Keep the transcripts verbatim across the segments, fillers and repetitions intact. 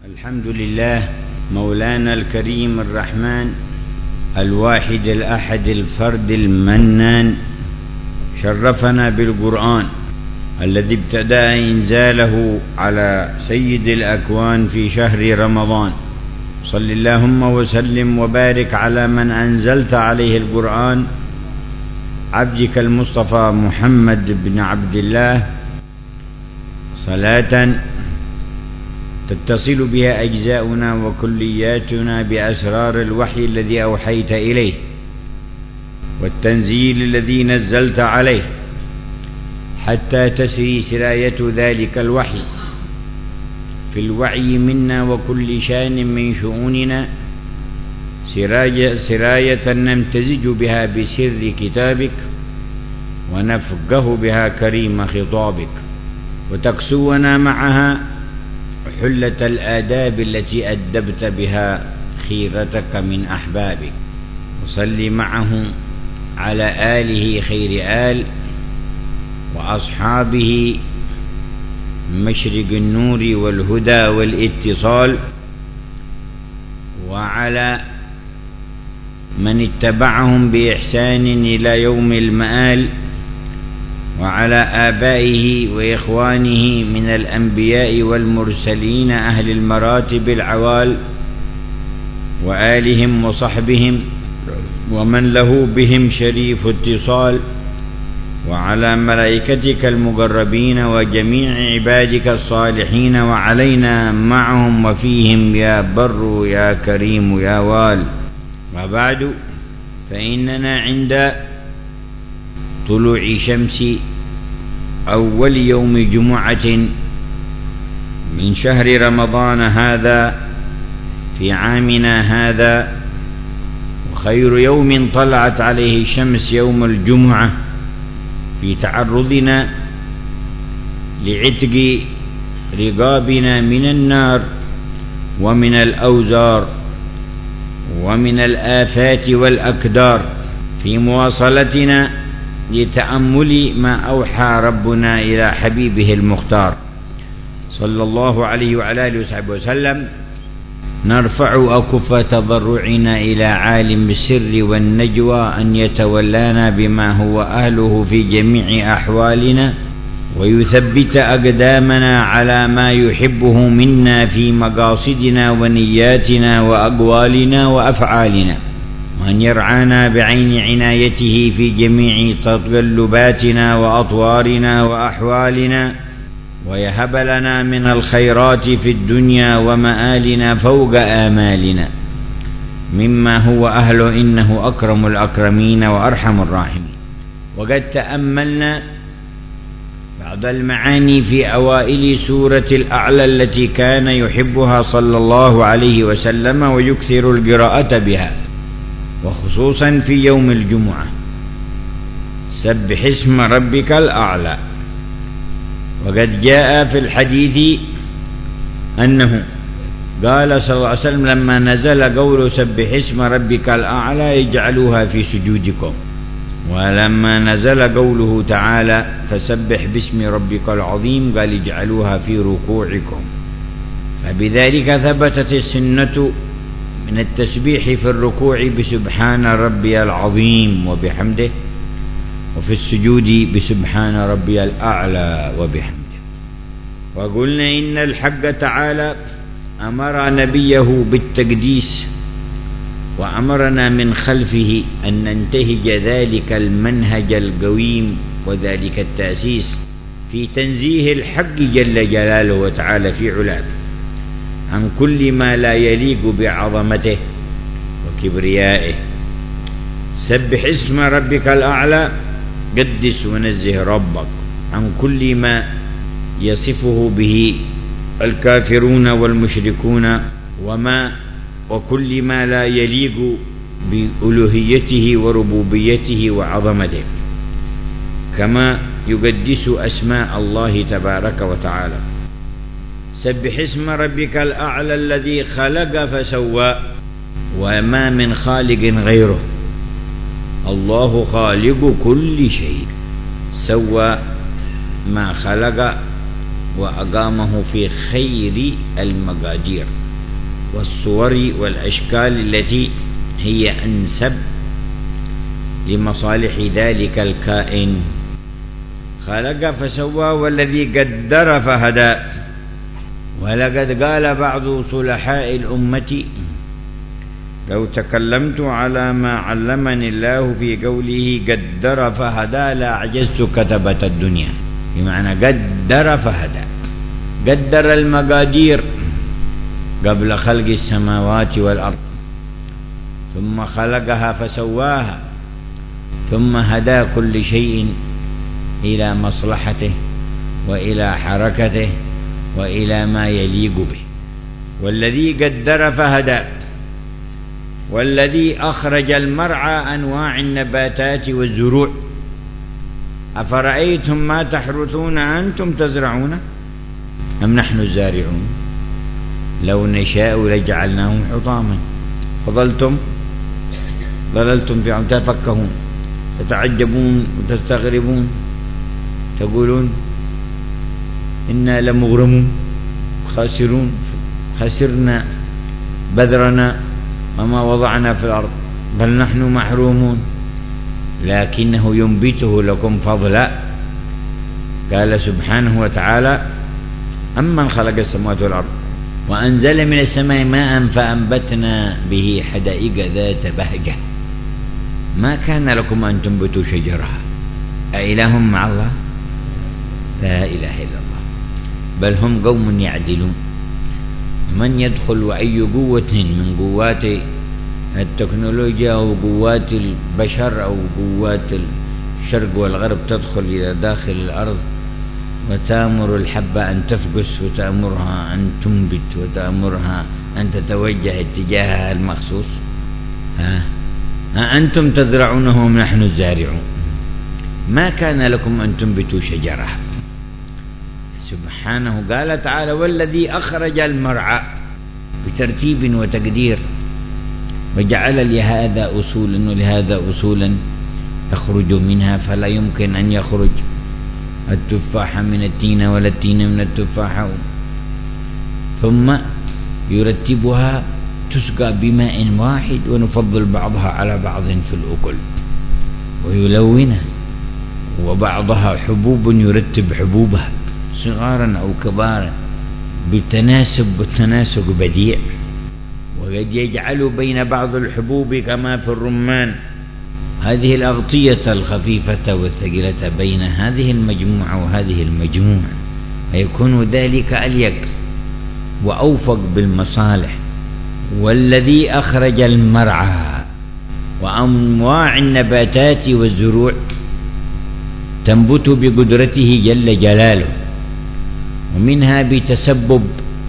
الحمد لله مولانا الكريم الرحمن الواحد الأحد الفرد المنان، شرفنا بالقرآن الذي ابتدأ إنزاله على سيد الأكوان في شهر رمضان. صل اللهم وسلم وبارك على من أنزلت عليه القرآن، عبدك المصطفى محمد بن عبد الله، صلاة تتصل بها أجزاؤنا وكلياتنا بأسرار الوحي الذي أوحيت إليه والتنزيل الذي نزلت عليه، حتى تسري سراية ذلك الوحي في الوعي منا وكل شان من شؤوننا، سراية نمتزج بها بسر كتابك ونفقه بها كريم خطابك، وتكسونا معها حلة الآداب التي أدبت بها خيرتك من أحبابك. وصل معه على آله خير آل وأصحابه مشرق النور والهدى والاتصال، وعلى من اتبعهم بإحسان إلى يوم المآل، وعلى آبائه وإخوانه من الأنبياء والمرسلين أهل المراتب العوال، وآلهم وصحبهم ومن له بهم شريف اتصال، وعلى ملائكتك المقربين وجميع عبادك الصالحين، وعلينا معهم وفيهم يا بر يا كريم يا وال. وبعد، فإننا عند طلوع شمس أول يوم جمعة من شهر رمضان هذا في عامنا هذا، وخير يوم طلعت عليه الشمس يوم الجمعة، في تعرضنا لعتق رقابنا من النار ومن الأوزار ومن الآفات والأكدار، في مواصلتنا لتأمل ما أوحى ربنا إلى حبيبه المختار صلى الله عليه وعلى آله وصحبه وسلم. نرفع أكف تضرعنا إلى عالم السر والنجوى أن يتولانا بما هو أهله في جميع أحوالنا، ويثبت أقدامنا على ما يحبه منا في مقاصدنا ونياتنا وأقوالنا وأفعالنا، وأن يرعانا بعين عنايته في جميع تقلباتنا وأطوارنا وأحوالنا، ويهب لنا من الخيرات في الدنيا ومآلنا فوق آمالنا مما هو أهله، إنه أكرم الأكرمين وأرحم الراحمين. وقد تأملنا بعض المعاني في أوائل سورة الأعلى التي كان يحبها صلى الله عليه وسلم ويكثر القراءة بها، وخصوصا في يوم الجمعة: سبح اسم ربك الأعلى. وقد جاء في الحديث أنه قال صلى الله عليه وسلم لما نزل قول سبح اسم ربك الأعلى اجعلوها في سجودكم، ولما نزل قوله تعالى فسبح باسم ربك العظيم قال اجعلوها في ركوعكم. فبذلك ثبتت السنة من التسبيح في الركوع بسبحان ربي العظيم وبحمده، وفي السجود بسبحان ربي الأعلى وبحمده. وقلنا إن الحق تعالى أمر نبيه بالتقديس، وأمرنا من خلفه أن ننتهج ذلك المنهج القويم وذلك التأسيس في تنزيه الحق جل جلاله وتعالى في علاه عن كل ما لا يليق بعظمته وكبريائه. سبح اسم ربك الأعلى، قدس ونزه ربك عن كل ما يصفه به الكافرون والمشركون، وما وكل ما لا يليق بألوهيته وربوبيته وعظمته، كما يقدس أسماء الله تبارك وتعالى. سبح اسم ربك الأعلى الذي خلق فسوى، وما من خالق غيره، الله خالق كل شيء، سوى ما خلق وأقامه في خير المقادير والصور والأشكال التي هي أنسب لمصالح ذلك الكائن. خلق فسوى والذي قدر فهدى. ولقد قال بعض صلحاء الأمة: لو تكلمت على ما علمني الله في قوله قدر فهدى لأعجزت كتبة الدنيا. بمعنى قدر فهدى، قدر المقادير قبل خلق السماوات والأرض، ثم خلقها فسواها، ثم هدى كل شيء إلى مصلحته وإلى حركته وإلى ما يليق به. والذي قدر فهدى. والذي أخرج المرعى أنواع النباتات والزروع. أفرأيتم ما تحرثون أنتم تزرعون أم نحن الزارعون لو نشاء لجعلناهم حطاما فظلتم ظللتم في تفكهون تتعجبون وتستغربون تقولون إنا لمغرمون خاسرون خسرنا بذرنا وما وضعنا في الأرض بل نحن محرومون لكنه ينبته لكم فضلا. قال سبحانه وتعالى: أمن خلق السماوات والأرض وأنزل من السماء ماء فأنبتنا به حدائق ذات بهجة ما كان لكم أن تنبتوا شجرها أإله مع الله؟ لا إله إلا الله بل هم قوم يعدلون. من يدخل وأي قوة من قوات التكنولوجيا أو قوات البشر أو قوات الشرق والغرب تدخل إلى داخل الأرض وتأمر الحبة أن تفقس وتأمرها أن تنبت وتأمرها أن تتوجه اتجاهها المخصوص. ها أنتم تزرعونه ونحن نحن الزارعون ما كان لكم أن تنبتوا شجرها. سبحانه قال تعالى: والذي أخرج المرعى بترتيب وتقدير وجعل لهذا أصولا ولهذا أصولا يخرج منها فلا يمكن أن يخرج التفاح من التين ولا التين من التفاح، ثم يرتبها تسقى بماء واحد ونفضل بعضها على بعض في الأكل ويلونها، وبعضها حبوب يرتب حبوبها صغارا أو كبارا بالتناسب والتناسق بديع، وقد يجعل بين بعض الحبوب كما في الرمان هذه الأغطية الخفيفة والثقيلة بين هذه المجموعة وهذه المجموعة، فيكون ذلك أليق وأوفق بالمصالح. والذي أخرج المرعى وأنواع النباتات والزروع تنبت بقدرته جل جلاله، ومنها بتسبب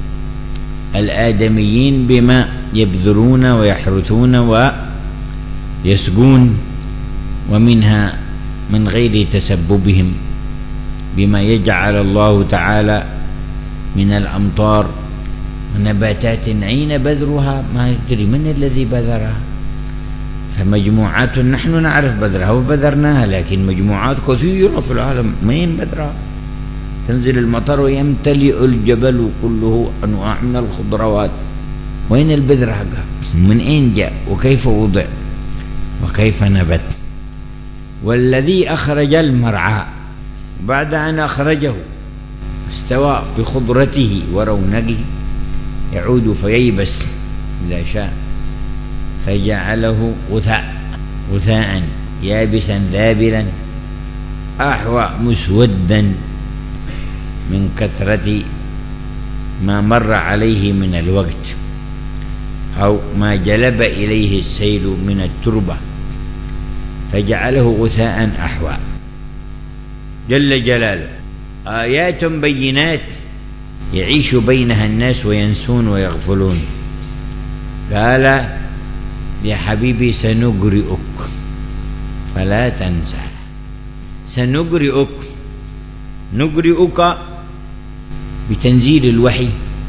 الآدميين بما يبذرون ويحرثون ويسقون، ومنها من غير تسببهم بما يجعل الله تعالى من الأمطار ونباتات أين بذرها ما يدري من الذي بذرها. فمجموعات نحن نعرف بذرها وبذرناها، لكن مجموعات كثيرة في العالم مين بذرها؟ تنزل المطر ويمتلئ الجبل كله أنواع من الخضروات، وين البذر حقها؟ من أين جاء وكيف وضع وكيف نبت؟ والذي أخرج المرعى بعد أن أخرجه استوى بخضرته ورونقه يعود فييبس إذا شاء، فجعله غثاء غثاء يابسا ذابلا أحوى مسودا من كثرة ما مر عليه من الوقت أو ما جلب إليه السيل من التربة، فجعله غثاء أحوى جل جلاله. آيات بينات يعيش بينها الناس وينسون ويغفلون. قال: يا حبيبي سنقرئك فلا تنسى. سنقرئك، نقرئك بتنزيل الوحي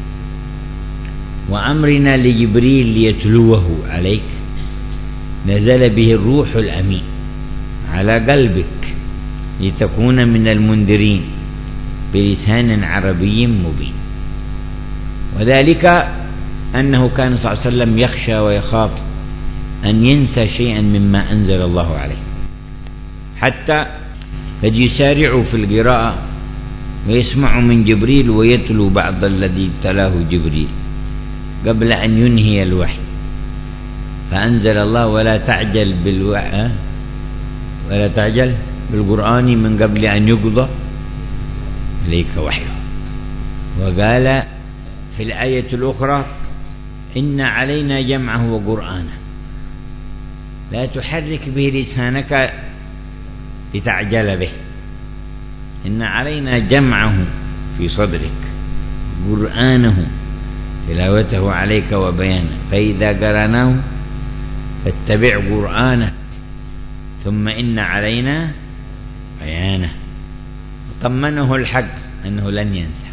وأمرنا لجبريل ليتلوه عليك، نزل به الروح الأمين على قلبك لتكون من المنذرين بلسان عربي مبين، وذلك أنه كان صلى الله عليه وسلم يخشى ويخاف أن ينسى شيئا مما أنزل الله عليه، حتى قد يسارع في القراءة ويسمع من جبريل ويتلو بعض الذي تلاه جبريل قبل أن ينهي الوحي، فأنزل الله ولا تعجل بالوحي ولا تعجل بالقرآن من قبل أن يقضى إليك وحيه. وقال في الآية الأخرى إن علينا جمعه وقرآنه لا تحرك به لسانك لتعجل به، إن علينا جمعه في صدرك قرآنه تلاوته عليك وبيانه، فإذا قرأناه فاتبع قرآنه ثم إن علينا بيانه. طمنه الحق أنه لن ينسى.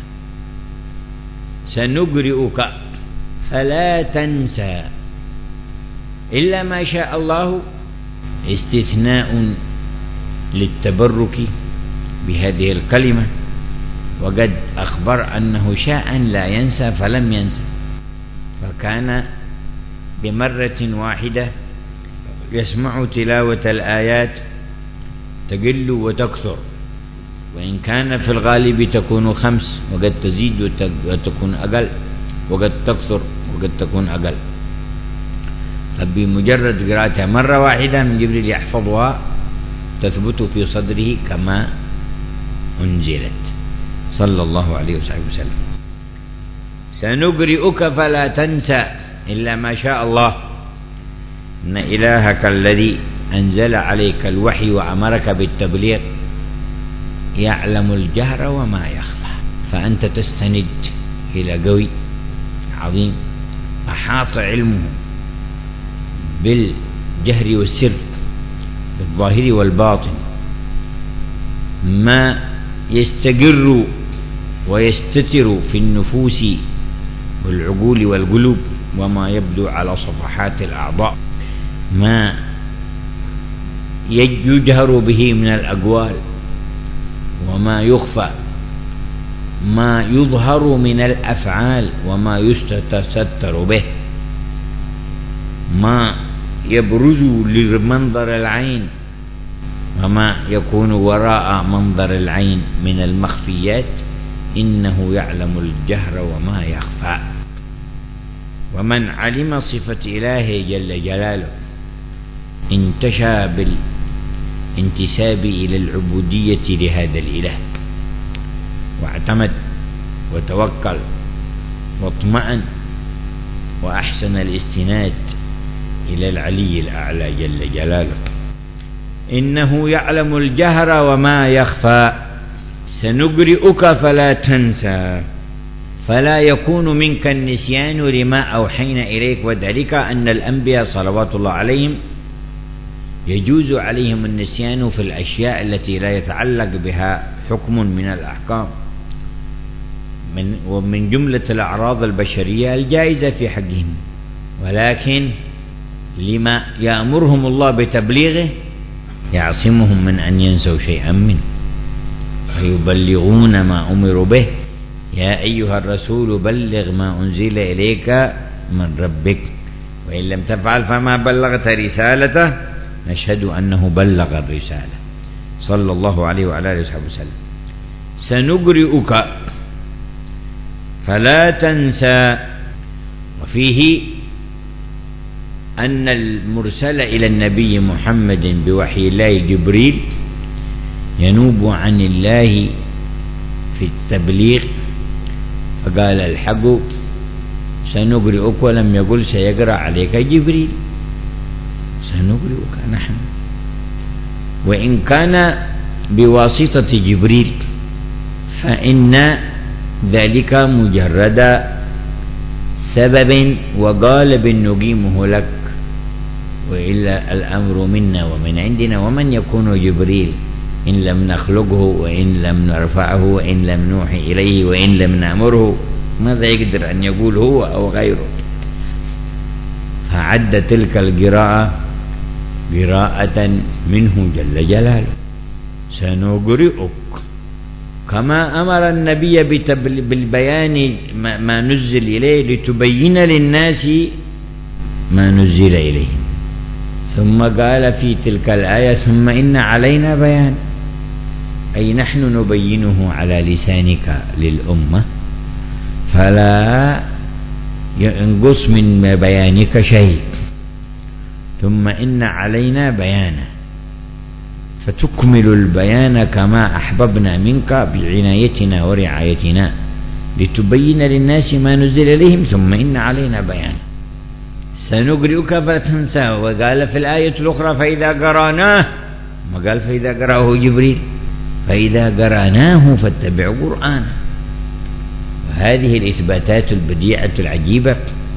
سنقرئك فلا تنسى إلا ما شاء الله، استثناء للتبرك بهذه الكلمة، وقد أخبر أنه شاء لا ينسى فلم ينسى، فكان بمرة واحدة يسمع تلاوة الآيات تقل وتكثر، وإن كان في الغالب تكون خمس وقد تزيد وتكون أقل، وقد تكثر وقد تكون أقل، فبمجرد قراءتها مرة واحدة من جبريل يحفظها تثبت في صدره كما أنزلت صلى الله عليه وسلم. سنقرئك فلا تنسى إلا ما شاء الله، إن إلهك الذي أنزل عليك الوحي وأمرك بالتبليغ يعلم الجهر وما يخفى، فأنت تستند إلى قوي عظيم أحاط علمه بالجهر والسر، بالظاهر والباطن، ما يستقر ويستتر في النفوس والعقول والقلوب، وما يبدو على صفحات الأعضاء، ما يجهر به من الأقوال وما يخفى، ما يظهر من الأفعال وما يستتر به، ما يبرز لمنظر العين وما يكون وراء منظر العين من المخفيات، إنه يعلم الجهر وما يخفى. ومن علم صفة إلهه جل جلاله انتشى بالانتساب إلى العبودية لهذا الإله، واعتمد وتوكل واطمأن وأحسن الاستناد إلى العلي الأعلى جل جلاله. إنه يعلم الجهر وما يخفى. سنقرئك فلا تنسى، فلا يكون منك النسيان لما أوحينا إليك، وذلك أن الأنبياء صلوات الله عليهم يجوز عليهم النسيان في الأشياء التي لا يتعلق بها حكم من الأحكام، من ومن جملة الأعراض البشرية الجائزة في حقهم، ولكن لما يأمرهم الله بتبليغه يعصمهم من أن ينسوا شيئا منه، فيبلغون ما أمروا به. يا أيها الرسول بلغ ما أنزل إليك من ربك وإن لم تفعل فما بلغت رسالته، نشهد أنه بلغ الرسالة صلى الله عليه وعلى آله وصحبه وسلم. سنقرئك فلا تنسى، وفيه أن المرسل إلى النبي محمد بوحي الله جبريل ينوب عن الله في التبليغ، فقال الحق سنقرئك، ولم يقل سيقرأ عليك جبريل، سنقرئك نحن، وإن كان بواسطة جبريل فإن ذلك مجرد سبب وقالب نقيمه لك، وإلا الأمر منا ومن عندنا، ومن يكون جبريل إن لم نخلقه وإن لم نرفعه وإن لم نوحي إليه وإن لم نأمره، ماذا يقدر أن يقول هو أو غيره؟ فعد تلك القراءة قراءة منه جل جلاله. سنقرئك كما أمر النبي بالبيان ما نزل إليه لتبين للناس ما نزل إليهم، ثم قال في تلك الآية ثم إن علينا بيان، أي نحن نبينه على لسانك للأمة فلا ينقص من بيانك شيء، ثم إن علينا بيانه فتكمل البيان كما أحببنا منك بعنايتنا ورعايتنا لتبين للناس ما نزل إليهم ثم إن علينا بيانه سنقرئك فلا تنسى. وقال في الآية الأخرى فإذا قرأناه، ما قال فإذا قرأه جبريل، فإذا قرأناه فاتبع قرآنه. وهذه الإثباتات البديعة العجيبة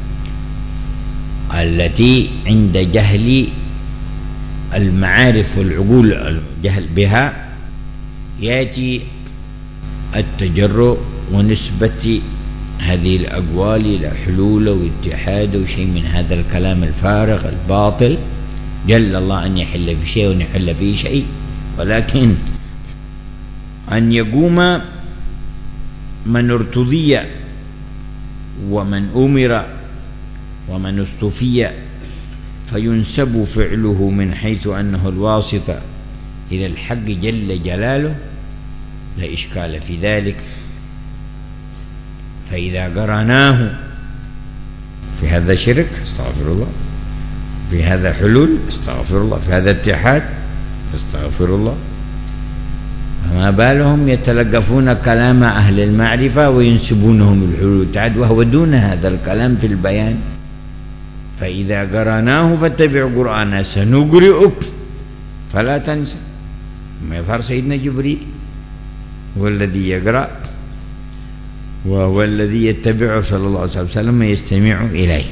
التي عند جهل المعارف والعقول الجهل بها يأتي التجرؤ ونسبة هذه الأقوال إلى حلول واتحاد وشيء من هذا الكلام الفارغ الباطل. جل الله أن يحل في شيء ونحل فيه شيء، ولكن أن يقوم من ارتضي ومن أمر ومن استفي فينسب فعله من حيث أنه الواسطة إلى الحق جل جلاله لا إشكال في ذلك. فإذا قرأناه في هذا شرك استغفر الله، في هذا حلول استغفر الله، في هذا اتحاد استغفر الله، فما بالهم يتلقفون كلام أهل المعرفة وينسبونهم الحلول والاتحاد وهو دون هذا الكلام في البيان. فإذا قرأناه فاتبع قرآنه سنقرئك فلا تنسى. ما يظهر سيدنا جبريل هو الذي يقرأ وهو الذي يتبعه صلى الله عليه وسلم يستمع إليه.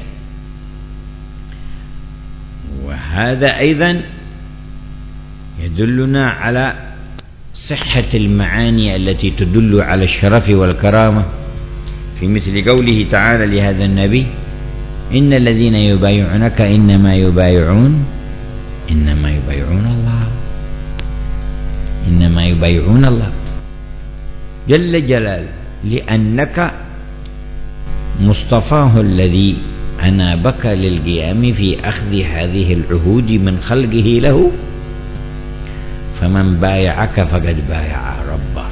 وهذا أيضا يدلنا على صحة المعاني التي تدل على الشرف والكرامة في مثل قوله تعالى لهذا النبي إن الذين يبايعونك إنما يبايعون إنما يبايعون الله إنما يبايعون الله جل جلاله، لأنك مصطفاه الذي أنابك للقيام في أخذ هذه العهود من خلقه له، فمن بايعك فقد بايع ربه،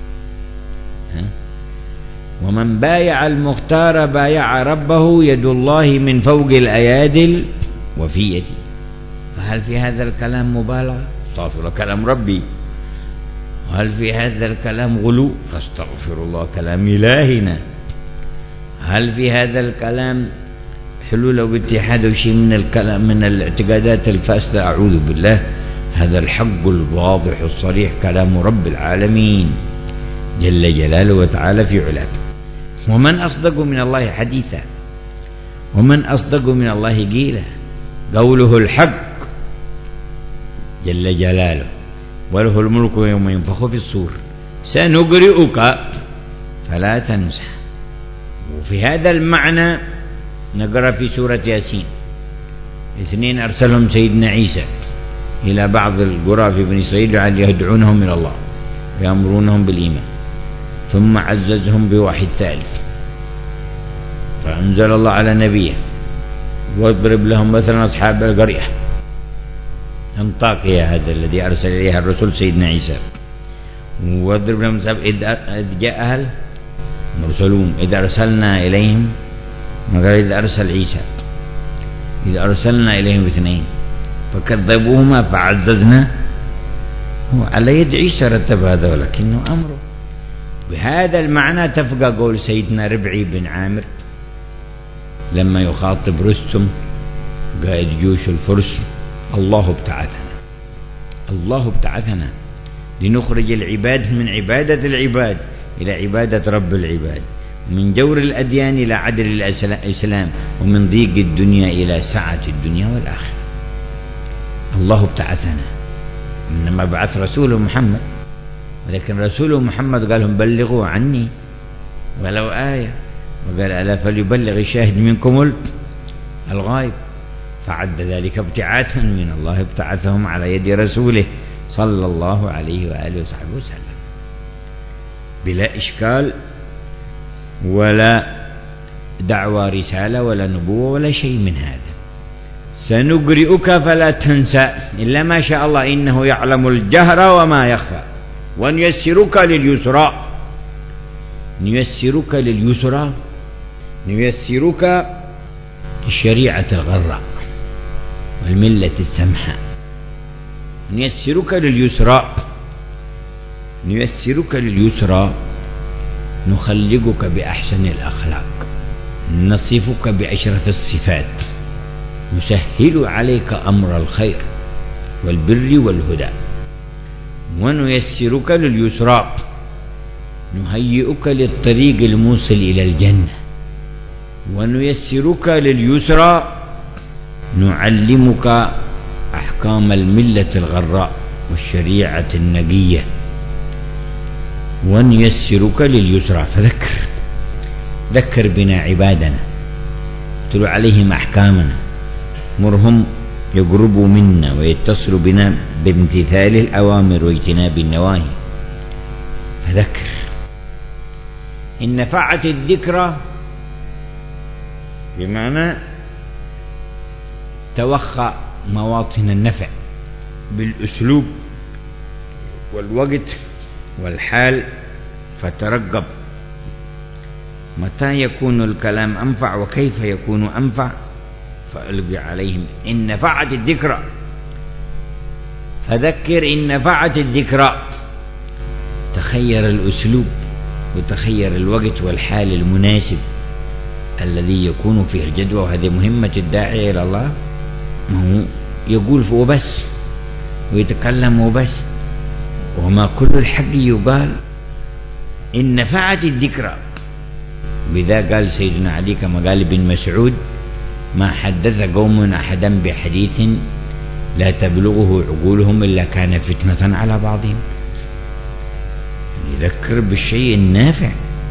ومن بايع المختار بايع ربه، يد الله من فوق الأيادي الوفية. فهل في هذا الكلام مبالغة؟ استغفر الله، كلام ربي. وهل في هذا الكلام غلو؟ استغفر الله، كلام إلهنا. هل في هذا الكلام حلول واتحاد وشيء من الكلام من الاعتقادات الفاسدة؟ أعوذ بالله. هذا الحق الواضح الصريح كلام رب العالمين جل جلاله وتعالى في علاه. ومن أصدق من الله حديثا، ومن أصدق من الله قيلا، قوله الحق جل جلاله، وله الملك يوم ينفخ في الصور سنقرئك فلا تنسى. وفي هذا المعنى نقرأ في سورة ياسين اثنين أرسلهم سيدنا عيسى إلى بعض القرى في بني إسرائيل يدعونهم إلى الله ويأمرونهم بالإيمان، ثم عززهم بواحد ثالث فأنزل الله على نبيه واضرب لهم مثلا أصحاب القرية أنطاكيا، هذا الذي أرسل إليها الرسول سيدنا عيسى، واضرب لهم إذ جاء أهل مرسلون إذ أرسلنا إليهم، ما قال إذ أرسل عيسى، إذ أرسلنا إليهم اثنين فكذبوهما فعززنا. هو على يد عيسى رتب هذا ولكنه أمره. بهذا المعنى تفقى قول سيدنا ربعي بن عامر لما يخاطب رستم قائد جيوش الفرس: الله ابتعثنا الله ابتعثنا لنخرج العباد من عبادة العباد إلى عبادة رب العباد، من جور الأديان إلى عدل الإسلام، ومن ضيق الدنيا إلى سعة الدنيا والآخرة. الله ابتعثنا، إنما بعث رسوله محمد، ولكن رسوله محمد قال لهم بلغوا عني ولو آية، وقال ألا فليبلغ الشاهد منكم الغائب، فعد ذلك ابتعاثا من الله ابتعثهم على يد رسوله صلى الله عليه وآله وصحبه وسلم. بلا إشكال ولا دعوى رسالة ولا نبوة ولا شيء من هذا. سنقرئك فلا تنسى إلا ما شاء الله إنه يعلم الجهر وما يخفى ونيسرك لليسرى. نيسرك لليسرى، نيسرك للشريعة الغراء والملة السمحة. نيسرك لليسرى، نيسرك لليسرى، نخلقك بأحسن الأخلاق، نصفك بأشرف الصفات، نسهل عليك أمر الخير والبر والهدى. ونيسرك لليسرى، نهيئك للطريق الموصل إلى الجنة. ونيسرك لليسرى، نعلمك أحكام الملة الغراء والشريعة النقية. ونيسرك لليسرى، فذكر، ذكر بنا عبادنا، اتلو عليهم أحكامنا، مرهم يقربوا منا ويتصلوا بنا بامتثال الأوامر واجتناب النواهي. فذكر. إن نفعت الذكرى بمعنى توخى مواطن النفع بالأسلوب والوقت والحال، فترقب متى يكون الكلام أنفع وكيف يكون أنفع، فألقي عليهم إن نفعت الذكرى. فذكر إن نفعت الذكرى، تخير الأسلوب وتخير الوقت والحال المناسب الذي يكون فيه الجدوى. وهذه مهمة الداعية إلى الله، ما هو يقول وبس ويتكلم وبس، وما كل الحق يقال. إن نفعت الذكرى، بذا قال سيدنا علي كما قال ابن مسعود: ما حدث قوم أحدا بحديث لا تبلغه عقولهم إلا كان فتنة على بعضهم. يذكر بالشيء النافع.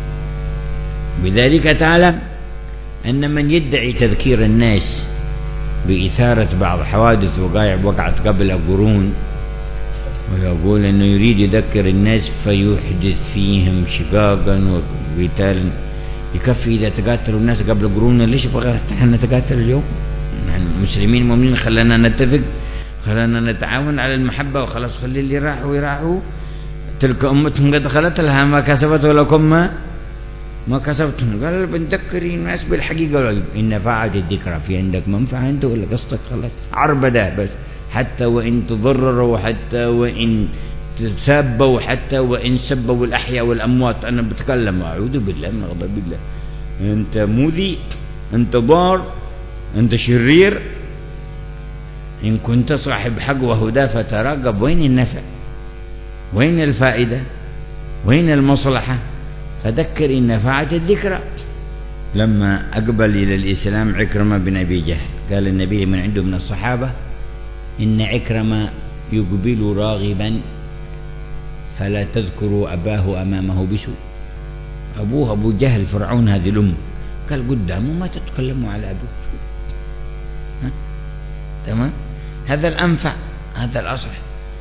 بذلك تعالى أن من يدعي تذكير الناس بإثارة بعض حوادث وقائع وقعت قبل قرون، ويقول أنه يريد يذكر الناس فيحدث فيهم شقاقا وقتالا، يكفي إذا تقاتلوا الناس قبل قرون. ليش بغى نحن نتقاتل اليوم؟ نحن مسلمين مؤمنين، خلنا نتفق، خلنا نتعاون على المحبة وخلاص. خلي اللي راحوا يراحوا، تلك أمتهم قد خلت لها ما كسبت ولكم ما ما كسبتم. قال بنذكر الناس بالحقيقة. إن نفعت الذكرى، في عندك منفعة أنت ولا قصدك خلاص عربدة بس؟ حتى وإن تضرروا، حتى وإن تسابوا، حتى وإن سبوا الأحياء والأموات. أنا بتكلم، أعوذ بالله من غضب الله. أنت مؤذي، أنت ضار، أنت شرير. إن كنت صاحب حق وهدى فتراقب وين النفع، وين الفائدة، وين المصلحة. فذكر إن نفعت الذكرى. لما أقبل إلى الإسلام عكرمة بن أبي جهل، قال النبي من عنده من الصحابة: إن عكرمة يقبل راغبا فلا تذكروا أباه أمامه بسوء. أبوه أبو جهل فرعون هذه الأم، قال قدامه ما تتكلموا على أبوه. ها؟ تمام؟ هذا الأنفع، هذا الأصح،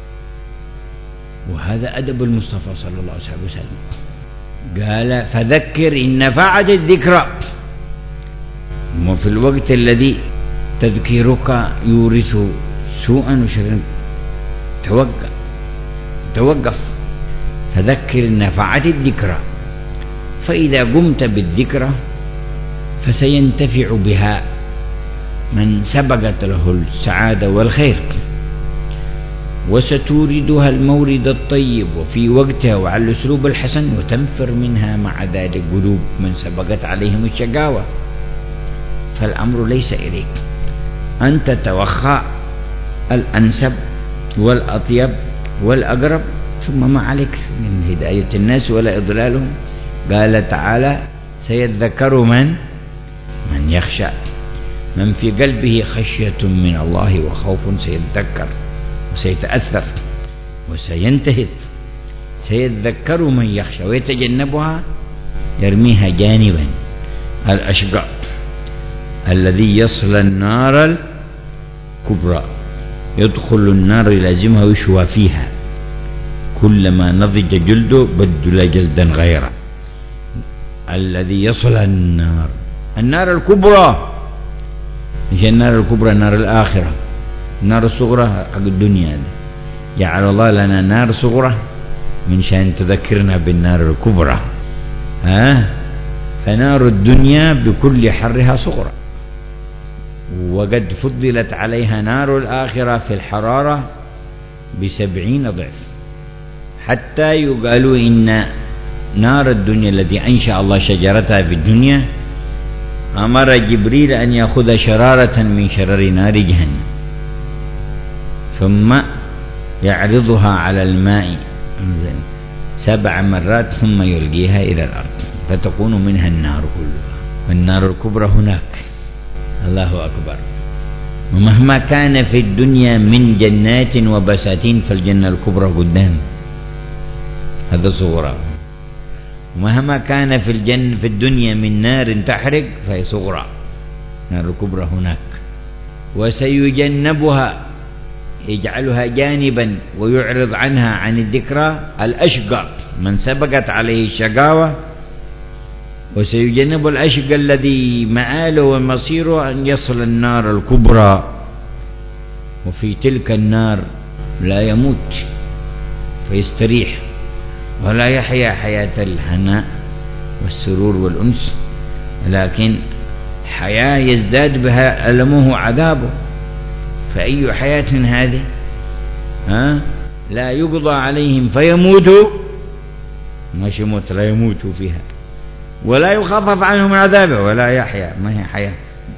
وهذا أدب المصطفى صلى الله عليه وسلم. قال: فذكر إن نفعت الذكرى. وفي الوقت الذي تذكيرك يورث سوءا وشرا، توقف توقف. فذكر إن نفعت الذكرى، فإذا قمت بالذكرى فسينتفع بها من سبقت له السعادة والخير، وستوردها المورد الطيب وفي وقتها وعلى الأسلوب الحسن، وتنفر منها مع ذلك قلوب من سبقت عليهم الشقاوة. فالأمر ليس إليك، أنت توخى الأنسب والأطيب والأقرب، ثم ما عليك من هداية الناس ولا إضلالهم. قال تعالى: سيذكر من من يخشى، من في قلبه خشية من الله وخوف سيذكر وسيتأثر وسينتهض. سيذكر من يخشى ويتجنبها، يرميها جانبا الأشقى الذي يصلى النار الكبرى، يدخل النار يلازمها ويشوى فيها. كلما نضج جلده بدل جلدا غيره. الذي يصل النار، النار الكبرى، مش النار الكبرى النار الآخرة، النار الصغرى حق الدنيا دي. جعل الله لنا نار صغرى من شان تذكرنا بالنار الكبرى. ها فنار الدنيا بكل حرها صغرى، وقد فضلت عليها نار الآخرة في الحرارة بسبعين ضعف، حتى يقالوا إن نار الدنيا التي أنشأ الله شجرتها في الدنيا أمر جبريل أن يأخذ شرارة من شرر نار جهنم ثم يعرضها على الماء سبع مرات ثم يلقيها إلى الأرض فتكون منها النار كلها. والنار الكبرى هناك. الله أكبر. ومهما كان في الدنيا من جنات وبساتين فالجنة الكبرى قدام، هذا صغرى. ومهما كان في الجنة في الدنيا من نار تحرق فهي صغرى، النار الكبرى هناك. وسيجنبها، يجعلها جانبا ويعرض عنها عن الذكرى الأشقى من سبقت عليه الشقاوة. وسيجنب الأشقى الذي مآله ومصيره أن يصل النار الكبرى، وفي تلك النار لا يموت فيستريح ولا يحيا حياة الهناء والسرور والأنس، لكن حياة يزداد بها ألمه وعذابه. فأي حياة هذه؟ ها لا يقضى عليهم فيموتوا، مش يموت، لا يموتوا فيها، ولا يخفف عنهم من عذابه ولا يحيا، ما هي حياة.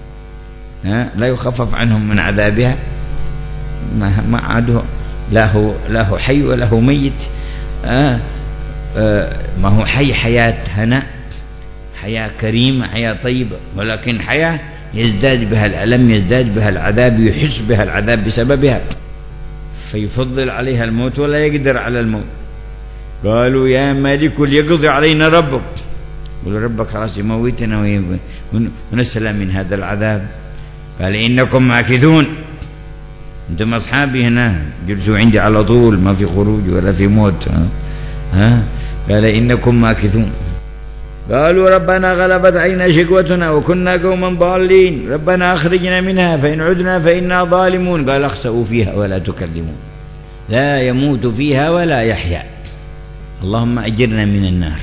ها لا يخفف عنهم من عذابها، ما ما عاده لا هو لا هو حي ولا هو ميت. آه آه ما هو حي حياة هناء، حياة كريمة، حياة طيبة، ولكن حياة يزداد بها الألم، يزداد بها العذاب، يحس بها العذاب بسببها، فيفضل عليها الموت ولا يقدر على الموت. قالوا يا مالك ليقضي علينا ربك، قالوا ربك خلاص يموتنا ونسلم من هذا العذاب. قال إنكم ماكثون، أنتم أصحابي هنا جلسوا عندي على طول، ما في خروج ولا في موت. ها قال إنكم ماكثون. قالوا ربنا غلبت علينا شقوتنا وكنا قوما ضالين، ربنا أخرجنا منها فإن عدنا فإنا ظالمون. قال اخسئوا فيها ولا تكلمون، لا يموت فيها ولا يحيا. اللهم أجرنا من النار.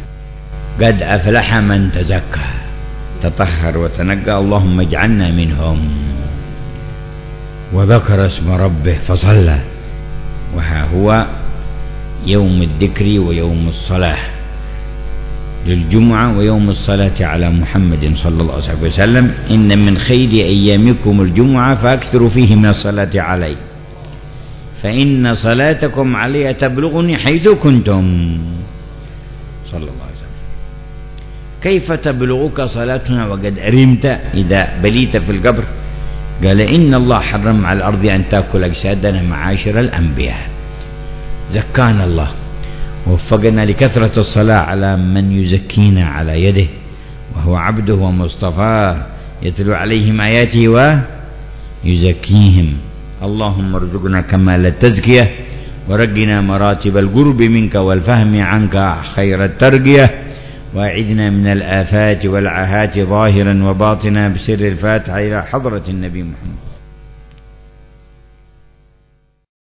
قد أفلح من تزكى، تطهر وتنقى، اللهم اجعلنا منهم. وذكر اسم ربه فصلى. وها هو يوم الذكر ويوم الصلاة للجمعة ويوم الصلاة على محمد صلى الله عليه وسلم. إن من خير أيامكم الجمعة فأكثروا فيه من الصلاة علي، فإن صلاتكم علي تبلغني حيث كنتم صلى الله عليه وسلم. كيف تبلغك صلاتنا وقد أرمت إذا بليت في القبر؟ قال إن الله حرم على الأرض أن تأكل أجسادنا معاشر الأنبياء. زكانا الله ووفقنا لكثرة الصلاة على من يزكينا على يده، وهو عبده ومصطفاه يتلو عليهم آياته ويزكيهم. اللهم ارزقنا كمال التزكية، ورقنا مراتب القرب منك والفهم عنك خير الترقية، وأعذنا من الآفات والعاهات ظاهرا وباطنا بسر الفاتحة إلى حضرة النبي محمد.